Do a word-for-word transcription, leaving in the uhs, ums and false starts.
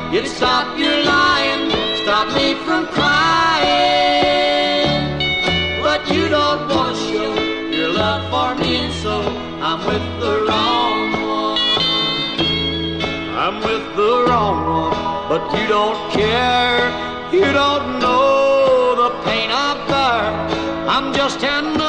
You'd stop your lying, stop me from crying. But you don't want to show your love for me, and so I'm with the wrong one. I'm with the wrong one, but you don't care. You don't know the pain I bear. I'm just another